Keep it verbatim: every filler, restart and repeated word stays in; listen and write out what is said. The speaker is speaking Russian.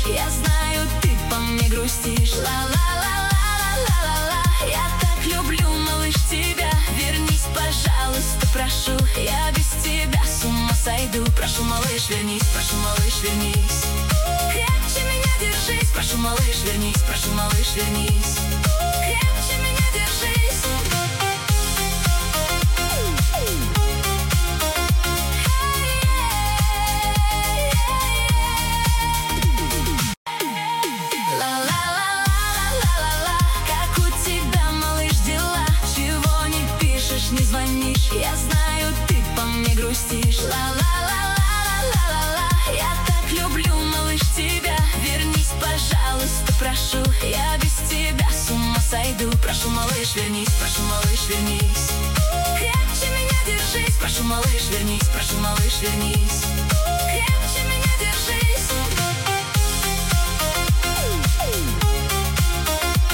Я знаю, ты по мне грустишь. Ла-ла-ла-ла-ла-ла-ла. Я так люблю, малыш, тебя. Вернись, пожалуйста, прошу. Я без тебя с ума сойду. Прошу, малыш, вернись, прошу, малыш, вернись. Крепче меня держись. Прошу, малыш, вернись, прошу, малыш, вернись. Крепче меня держись. Не звонишь, я знаю, ты по мне грустишь. Ла-ла-ла-ла-ла-ла-ла. Я так люблю, малыш, тебя. Вернись, пожалуйста, прошу. Я без тебя с ума сойду. Прошу, малыш, вернись, прошу, малыш, вернись. Крепче меня держись. Прошу, малыш, вернись, прошу, малыш, вернись.